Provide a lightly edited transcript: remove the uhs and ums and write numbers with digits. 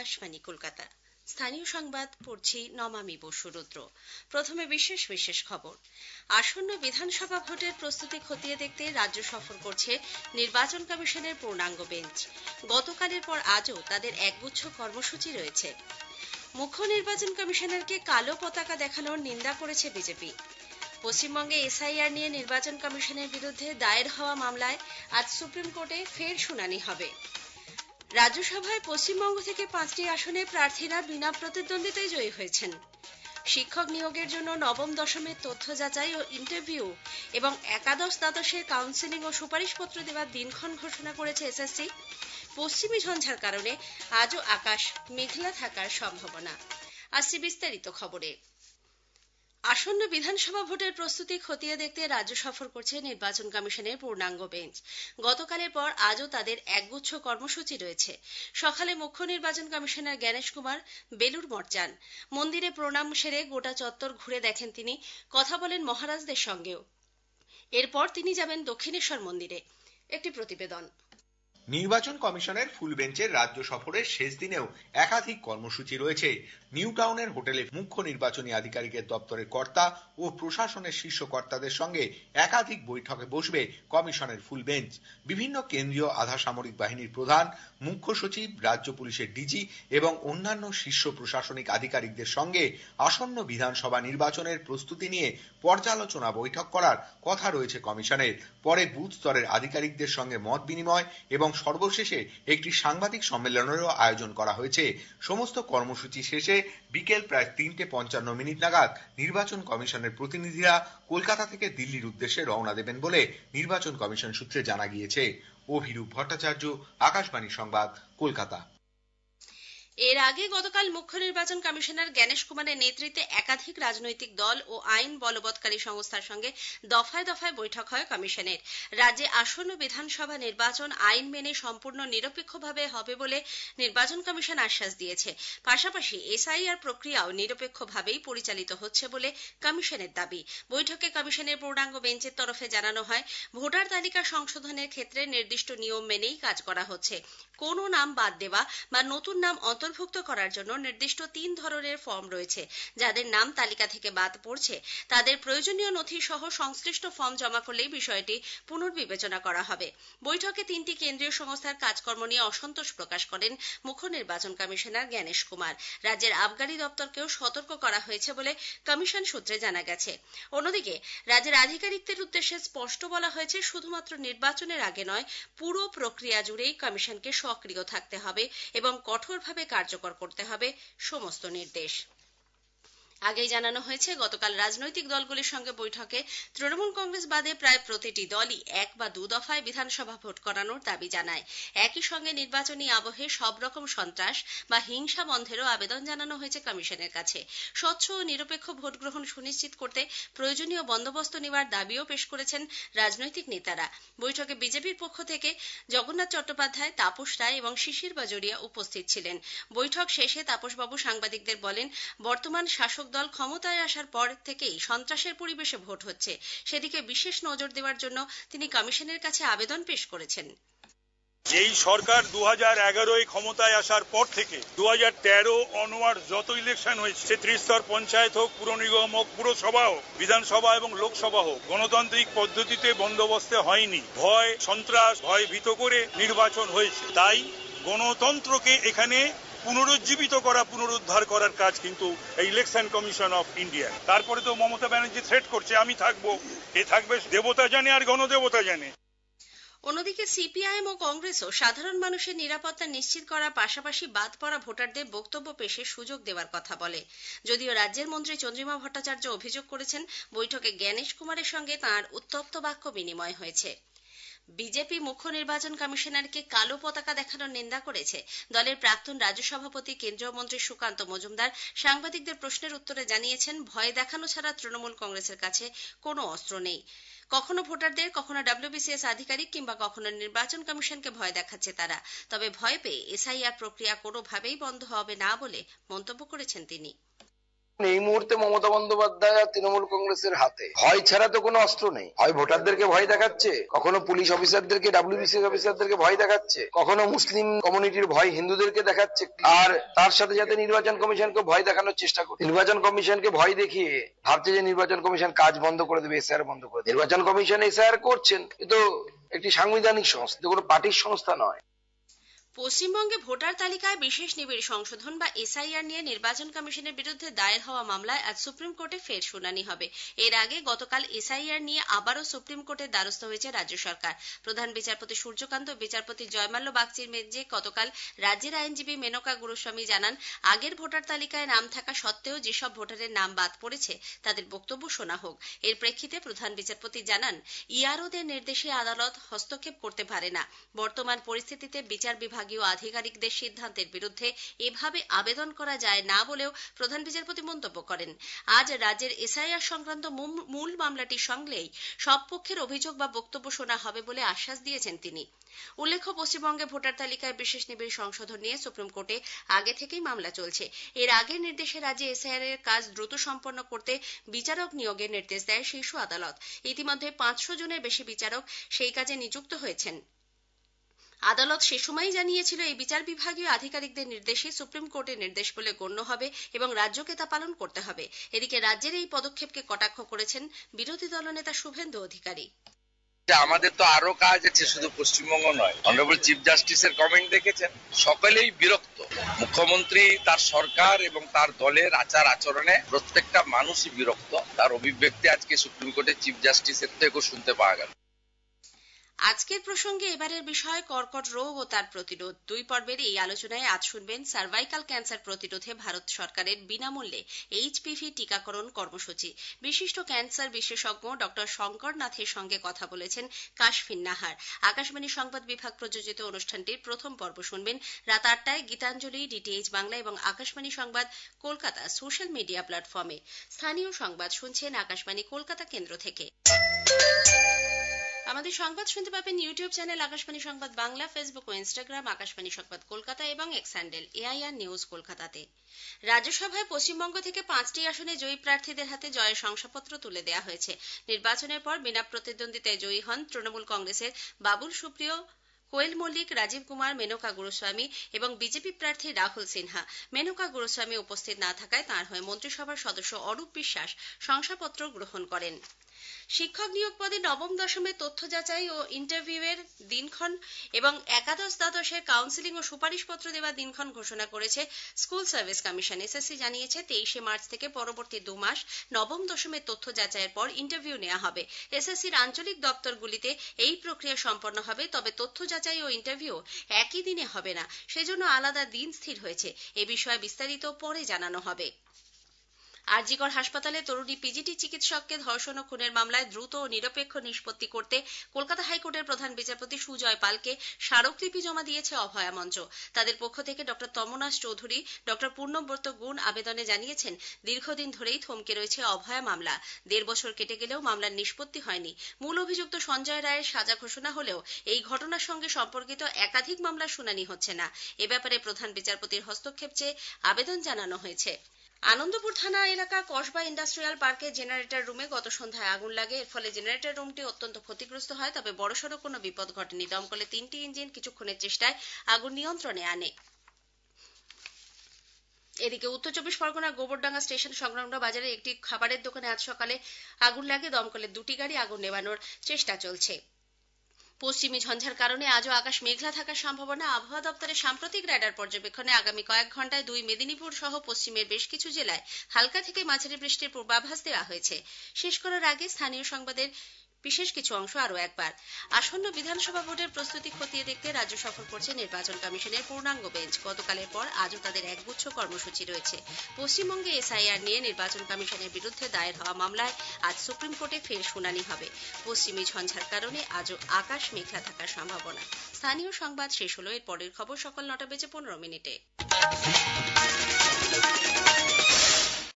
আকাশবাণী কলকাতা। স্থানীয় সংবাদ পড়ছি নমামি বসুরুদ্র। প্রথমে বিশেষ বিশেষ খবর। আসন্ন বিধানসভা ভোটের প্রস্তুতি খতিয়ে দেখতে রাজ্য সফর করছে নির্বাচন কমিশনের পূর্ণাঙ্গ বেঞ্চ। গতকালের পর আজও তাদের একগুচ্ছ কর্মসূচি রয়েছে। মুখ্য নির্বাচন কমিশনারকে কালো পতাকা দেখানোর নিন্দা করেছে বিজেপি। পশ্চিমবঙ্গে এসআইআর নিয়ে নির্বাচন কমিশনের বিরুদ্ধে দায়ের হওয়া মামলায় আজ সুপ্রিম কোর্টে ফের শুনানি হবে। রাজ্যসভায় পশ্চিমবঙ্গ থেকে 5টি আসনে প্রার্থীরা বিনা প্রতিদ্বন্দ্বিতায় জয়ী হয়েছেন। শিক্ষক নিয়োগের জন্য নবম দশমের তথ্য যাচাই ও ইন্টারভিউ এবং একাদশ দ্বাদশের কাউন্সেলিং ও সুপারিশপত্র দেওয়ার দিনক্ষণ ঘোষণা করেছে এসএসসি। পশ্চিমী ঝঞ্ঝার কারণে আজও আকাশ মেঘলা থাকার সম্ভাবনা। আসছে বিস্তারিত খবরে। আসন্ন বিধানসভা ভোটের প্রস্তুতি খতিয়ে দেখতে রাজ্য সফর করছে নির্বাচন কমিশনের পূর্ণাঙ্গ বেঞ্চ। গতকালের পর আজও তাদের একগুচ্ছ কর্মসূচি রয়েছে। সকালে মুখ্য নির্বাচন কমিশনার জ্ঞানেশ কুমার বেলুড় মঠ যান। মন্দিরে প্রণাম সেরে গোটা চত্বর ঘুরে দেখেন তিনি, কথা বলেন মহারাজদের সঙ্গেও। এরপর তিনি যাবেন দক্ষিণেশ্বর মন্দিরে। একটি প্রতিবেদন। নির্বাচন কমিশনের ফুল বেঞ্চের রাজ্য সফরের শেষ দিনেও একাধিক কর্মসূচি রয়েছে। নিউ টাউনের হোটেলে মুখ্য নির্বাচনী আধিকারিকের দপ্তরের কর্তা ও প্রশাসনের শীর্ষ কর্তাদের সঙ্গে একাধিক বৈঠকে বসবে কমিশনের ফুল বেঞ্চ। বিভিন্ন কেন্দ্রীয় আধা সামরিক বাহিনীর প্রধান, মুখ্য সচিব, রাজ্য পুলিশের ডিজি এবং অন্যান্য শীর্ষ প্রশাসনিক আধিকারিকদের সঙ্গে আসন্ন বিধানসভা নির্বাচনের প্রস্তুতি নিয়ে পর্যালোচনা বৈঠক করার কথা রয়েছে কমিশনের। পরে বুথ স্তরের আধিকারিকদের সঙ্গে মত বিনিময় এবং সর্বশেষে একটি সাংবাদিক সম্মেলনেরও আয়োজন করা হয়েছে। সমস্ত কর্মসূচি শেষে বিকেল প্রায় 3:55 নাগাদ নির্বাচন কমিশনের প্রতিনিধিরা কলকাতা থেকে দিল্লির উদ্দেশ্যে রওনা দেবেন বলে নির্বাচন কমিশন সূত্রে জানা গিয়েছে। অভিরূপ ভট্টাচার্য, আকাশবাণী সংবাদ, কলকাতা। এর আগে গতকাল মুখ্য নির্বাচন কমিশনার জ্ঞানেশ কুমারের নেতৃত্বে একাধিক রাজনৈতিক দল ও আইন বলবৎকারী সংস্থার সঙ্গে দফায় দফায় বৈঠক হয় কমিশনের। রাজ্যে আসন্ন বিধানসভা নির্বাচন আইন মেনে সম্পূর্ণ নিরপেক্ষভাবে হবে বলে নির্বাচন কমিশন আশ্বাস দিয়েছে। পাশাপাশি এসআইআর প্রক্রিয়াও নিরপেক্ষভাবেই পরিচালিত হচ্ছে বলে কমিশনের দাবি। বৈঠকে কমিশনের পূর্ণাঙ্গ বেঞ্চের তরফে জানানো হয়, ভোটার তালিকা সংশোধনের ক্ষেত্রে নির্দিষ্ট নিয়ম মেনেই কাজ করা হচ্ছে। কোনো নাম বাদ দেওয়া বা নতুন নাম অন্তর্ভুক্ত করার জন্য নির্দিষ্ট 3 ধরনের ফর্ম রয়েছে। যাদের নাম তালিকা থেকে বাদ পড়ছে তাদের প্রয়োজনীয় নথি সহ সংশ্লিষ্ট ফর্ম জমা করলেই বিষয়টি পুনর্বিবেচনা করা হবে। বৈঠকে 3টি কেন্দ্রীয় সংস্থার কাজকর্ম নিয়ে অসন্তোষ প্রকাশ করেন মুখ্য নির্বাচন কমিশনার জ্ঞানেশ কুমার। রাজ্যের আবগারি দপ্তরকেও সতর্ক করা হয়েছে বলে কমিশন সূত্রে জানা গেছে। অন্যদিকে রাজ্যের আধিকারিকদের উদ্দেশ্যে স্পষ্ট বলা হয়েছে, শুধুমাত্র নির্বাচনের আগে নয়, পুরো প্রক্রিয়া জুড়েই কমিশনকে সক্রিয় থাকতে হবে এবং কঠোরভাবে কার্যকর করতে হবে সমস্ত নির্দেশ। আগেই জানানো হয়েছে, গতকাল রাজনৈতিক দলগুলির সঙ্গে বৈঠকে তৃণমূল কংগ্রেস বাদে প্রায় প্রতিটি দলই 1 বা 2 দফায় বিধানসভা ভোট করানোর দাবি জানায়। একই সঙ্গে নির্বাচনী আবহে সব রকম সন্ত্রাস বা হিংসা বন্ধেরও আবেদন জানানো হয়েছে কমিশনের কাছে। স্বচ্ছ ও নিরপেক্ষ ভোট গ্রহণ সুনিশ্চিত করতে প্রয়োজনীয় বন্দোবস্ত নেওয়ার দাবিও পেশ করেছেন রাজনৈতিক নেতারা। বৈঠকে বিজেপির পক্ষ থেকে জগন্নাথ চট্টোপাধ্যায়, তাপস রায় এবং শিশির বাজোরিয়া উপস্থিত ছিলেন। বৈঠক শেষে তাপসবাবু সাংবাদিকদের বলেন, বর্তমান শাসক দল ক্ষমতায় আসার পর থেকেই সন্ত্রাসের পরিবেশে ভোট হচ্ছে, সেদিকে বিশেষ নজর দেওয়ার জন্য তিনি কমিশনের কাছে আবেদন পেশ করেছেন। যেই সরকার 2011 ক্ষমতায় আসার পর থেকে 2013 অনওয়ার্ড যত ইলেকশন হয়েছে, ত্রিস্তর পঞ্চায়েত হোক, পুর নিগম হোক, পুরসভা হোক, বিধানসভা এবং লোকসভা হোক, গণতান্ত্রিক পদ্ধতিতে বন্দোবস্তে হয়নি। ভয়, সন্ত্রাস, ভয় ভীত করে নির্বাচন হয়েছে। তাই গণতন্ত্রকে এখানে পুনরুজ্জীবিত করা, পুনরুদ্ধার করার কাজ কিন্তু ইলেকশন কমিশন অফ ইন্ডিয়া। তারপরে তো মমতা ব্যানার্জি থ্রেট করছে, আমি থাকবো, এ থাকবে, দেবতা জানে আর গণদেবতা জানে। অন্যদিকে সিপিআইএম ও কংগ্রেসও সাধারণ মানুষের নিরাপত্তা নিশ্চিত করার পাশাপাশি বাদ পড়া ভোটারদের বক্তব্য পেশের সুযোগ দেওয়ার কথা বলে। যদিও রাজ্যের মন্ত্রী চন্দ্রিমা ভট্টাচার্য অভিযোগ করেছেন, বৈঠকে জ্ঞানেশ কুমারের সঙ্গে তাঁর উত্তপ্ত বাক্য বিনিময় হয়েছে। বিজেপি মুখ্য নির্বাচন কমিশনারকে কালো পতাকা দেখানোর নিন্দা করেছে। দলের প্রাক্তন রাজ্য সভাপতি কেন্দ্রীয় মন্ত্রী সুকান্ত মজুমদার সাংবাদিকদের প্রশ্নের উত্তরে জানিয়েছেন, ভয় দেখানো ছাড়া তৃণমূল কংগ্রেসের কাছে কোনো অস্ত্র নেই। কখনো ভোটারদের, কখনো ডব্লিউবিসিএস আধিকারিক কিংবা কখনো নির্বাচন কমিশনকে ভয় দেখাচ্ছে তারা। তবে ভয় পেয়ে এসআইআর প্রক্রিয়া কোনোভাবেই বন্ধ হবে না বলে মন্তব্য করেছেন তিনি। এই মুহূর্তে মমতা বন্দ্যোপাধ্যায় আর তৃণমূল কংগ্রেসের হাতে ভয় ছাড়া তো কোনো অস্ত্র নেই। হয় ভোটারদেরকে ভয় দেখাচ্ছে, কখনো পুলিশ অফিসারদেরকে, ডাব্লিউবিসিএস অফিসারদেরকে ভয় দেখাচ্ছে, কখনো মুসলিম কমিউনিটির ভয় হিন্দুদেরকে দেখাচ্ছে, আর তার সাথে সাথে নির্বাচন কমিশনকে ভয় দেখানোর চেষ্টা করছে। নির্বাচন কমিশনকে ভয় দেখিয়ে ভাবছে যে নির্বাচন কমিশন কাজ বন্ধ করে দেবে, এসআইআর বন্ধ করে দেবে। নির্বাচন কমিশন এসআইআর করছেন, কিন্তু একটি সাংবিধানিক সংস্থা, কোনো পার্টির সংস্থা নয়। পশ্চিমবঙ্গে ভোটার তালিকায় বিশেষ নিবিড় সংশোধন বা এসআইআর নিয়ে নির্বাচন কমিশনের বিরুদ্ধে দায়ের হওয়া মামলায় আজ সুপ্রিম কোর্টে ফের শুনানি হবে। এর আগে গতকাল এসআইআর নিয়ে আবারও সুপ্রিম কোর্টের দ্বারস্থ হয়েছে রাজ্য সরকার। প্রধান বিচারপতি সূর্যকান্ত ও বিচারপতি জয়মাল্য বাগচির বেঞ্চে গতকাল রাজ্যের আইনজীবী মেনকা গুরুস্বামী জানান, আগের ভোটার তালিকায় নাম থাকা সত্ত্বেও যেসব ভোটারের নাম বাদ পড়েছে তাদের বক্তব্য শোনা হোক। এর প্রেক্ষিতে প্রধান বিচারপতি জানান, ইআরওদের নির্দেশে আদালত হস্তক্ষেপ করতে পারে না। বর্তমান পরিস্থিতিতে বিচার বিভাগীয় আধিকারিকদের সিদ্ধান্তের বিরুদ্ধে এভাবে আবেদন করা যায় না বলেও প্রধান বিচারপতি মন্তব্য করেন। আজ রাজ্যের এসআইআর সংক্রান্ত মূল মামলাটি সংগেই সব পক্ষের অভিযোগ বা বক্তব্য শোনা হবে বলে আশ্বাস দিয়েছেন তিনি। উল্লেখ্য, পশ্চিমবঙ্গে ভোটার তালিকায় বিশেষ নিবিড় সংশোধন নিয়ে সুপ্রিম কোর্টে আগে থেকেই মামলা চলছে। এর আগের নির্দেশে রাজ্যে এসআইআর এর কাজ দ্রুত সম্পন্ন করতে বিচারক নিয়োগের নির্দেশ দেয় শীর্ষ আদালত। ইতিমধ্যে 500 জনের বেশি বিচারক সেই কাজে নিযুক্ত হয়েছেন। আদালত সে সময়ই জানিয়েছিল, এই বিচার বিভাগীয় আধিকারিকদের নির্দেশই সুপ্রিম কোর্টের নির্দেশ বলে গণ্য হবে এবং রাজ্যকে তা পালন করতে হবে। এদিকে রাজ্যের এই পদক্ষেপকে কটাক্ষ করেছেন বিরোধী দলনেতা শুভেন্দু অধিকারী। আমাদের তো আরো কাজ আছে, শুধু পশ্চিমবঙ্গ নয়। অনারেবল চিফ জাস্টিসের কমেন্ট দেখেছেন, সকলেই বিরক্ত। মুখ্যমন্ত্রী, তার সরকার এবং তার দলের আচার আচরণে প্রত্যেকটা মানুষই বিরক্ত। তার অভিব্যক্তি আজকে সুপ্রিম কোর্টের চিফ জাস্টিসের থেকেও শুনতে পাওয়া গেল। আজকের প্রসঙ্গে এবারের বিষয় কর্কট রোগ ও তার প্রতিরোধ। 2 পর্বের এই আলোচনায় আজ শুনবেন সার্ভাইকাল ক্যান্সার প্রতিরোধে ভারত সরকারের বিনামূল্যে এইচপিভি টিকাকরণ কর্মসূচি। বিশিষ্ট ক্যান্সার বিশেষজ্ঞ ডক্টর শঙ্কর নাথের সঙ্গে কথা বলেছেন কাশফিন নাহার। আকাশবাণী সংবাদ বিভাগ প্রযোজিত অনুষ্ঠানটির প্রথম পর্ব শুনবেন রাত 8টায় গীতাঞ্জলি, ডিটিএইচ বাংলা এবং আকাশবাণী সংবাদ কলকাতা সোশ্যাল মিডিয়া প্ল্যাটফর্মে। স্থানীয় সংবাদ শুনছেন আকাশবাণী কলকাতা কেন্দ্র থেকে। আমাদের সংবাদ শুনতে পাবেন ইউটিউব চ্যানেল আকাশবাণী সংবাদ বাংলা, ফেসবুক ও ইনস্টাগ্রাম আকাশবাণী সংবাদ কলকাতা এবং এক্স হ্যান্ডেল এআইআর নিউজ কলকাতাতে। রাজ্যসভায় পশ্চিমবঙ্গ থেকে 5টি আসনে জয়ী প্রার্থীদের হাতে জয়ের শংসাপত্র তুলে দেওয়া হয়েছে। নির্বাচনের পর বিনা প্রতিদ্বন্দ্বিতায় জয়ী হন তৃণমূল কংগ্রেসের বাবুল সুপ্রিয়, কোয়েল মল্লিক, রাজীব কুমার, মেনকা গুরুস্বামী এবং বিজেপি প্রার্থী রাহুল সিনহা। মেনকা গুরুস্বামী উপস্থিত না থাকায় তাঁর হয়ে মন্ত্রিসভার সদস্য অরূপ বিশ্বাস শংসাপত্র গ্রহণ করেন। শিক্ষক নিয়োগ পদে নবম দশমের তথ্য যাচাই ও ইন্টারভিউয়ের দিনক্ষণ এবং একাদশ দ্বাদশের কাউন্সিলিং ও সুপারিশপত্র দেওয়ার দিনক্ষণ ঘোষণা করেছে স্কুল সার্ভিস কমিশন। এসএসসি জানিয়েছে 23শে মার্চ থেকে পরবর্তী 2 মাস নবম দশমের তথ্য যাচাইয়ের পর ইন্টারভিউ নেওয়া হবে। এসএসসির আঞ্চলিক দপ্তরগুলিতে এই প্রক্রিয়া সম্পন্ন হবে, তবে তথ্য যাচাই ও ইন্টারভিউ একই দিনে হবে না, সেজন্য আলাদা দিন স্থির হয়েছে। এ বিষয়ে বিস্তারিত পরে জানানো হবে। আরজিকর হাসপাতালে তরুণী পিজিটি চিকিৎসককে ধর্ষণ ও খুনের মামলায় দ্রুত ও নিরপেক্ষ নিষ্পত্তি করতে কলকাতা হাইকোর্টের প্রধান বিচারপতি সুজয় পালকে স্মারকলিপি জমা দিয়েছে অভয়া মঞ্চ। তাদের পক্ষ থেকে ডক্টর তমনাশ চৌধুরী, ডক্টর পূর্ণব্রত গুণ আবেদনে জানিয়েছেন, দীর্ঘদিন ধরেই থমকে রয়েছে অভয়া মামলা। 1.5 বছর কেটে গেলেও মামলার নিষ্পত্তি হয়নি। মূল অভিযুক্ত সঞ্জয় রায়ের সাজা ঘোষণা হলেও এই ঘটনার সঙ্গে সম্পর্কিত একাধিক মামলার শুনানি হচ্ছে না। এ ব্যাপারে প্রধান বিচারপতির হস্তক্ষেপ চেয়ে আবেদন জানানো হয়েছে। আনন্দপুর থানা এলাকা কসবা ইন্ডাস্ট্রিয়াল পার্কে জেনারেটর রুমে গত সন্ধ্যায় আগুন লাগে। এর ফলে জেনারেটর রুমটি অত্যন্ত ক্ষতিগ্রস্ত হয়, তবে বড়সড় কোনো বিপদ ঘটেনি। দমকলে 3টি ইঞ্জিন কিছুক্ষণের চেষ্টায় আগুন নিয়ন্ত্রণে আনে। এদিকে উত্তর 24 পরগনা গোবরডাঙ্গা স্টেশন সংলগ্ন বাজারে একটি খাবারের দোকানে আজ সকালে আগুন লাগে। দমকলের 2টি গাড়ি আগুন নেভানোর চেষ্টা চলছে। পশ্চিমী ঝঞ্ঝার কারণে আজও আকাশ মেঘলা থাকার সম্ভাবনা। আবহাওয়া দপ্তরের সাম্প্রতিক রাডার পর্যবেক্ষণে আগামী কয়েক ঘন্টায় 2 মেদিনীপুর সহ পশ্চিমের বেশ কিছু জেলায় হালকা থেকে মাঝারি বৃষ্টির পূর্বাভাস দেওয়া হয়েছে। শেষ করার আগে স্থানীয় সংবাদের বিশেষ কিছু অংশ আরও একবার। আসন্ন বিধানসভা ভোটের প্রস্তুতি খতিয়ে দেখতে রাজ্য সফর করছে নির্বাচন কমিশনের পূর্ণাঙ্গ বেঞ্চ। গতকালের পর আজও তাদের একগুচ্ছ কর্মসূচি রয়েছে। পশ্চিমবঙ্গে এসআইআর নিয়ে নির্বাচন কমিশনের বিরুদ্ধে দায়ের হওয়া মামলায় আজ সুপ্রিম কোর্টে ফের শুনানি হবে। পশ্চিমী ঝঞ্ঝার কারণে আজও আকাশ মেঘলা থাকার সম্ভাবনা। স্থানীয় সংবাদ শেষ হলো। এর পরের খবর সকাল 9:15 মিনিটে।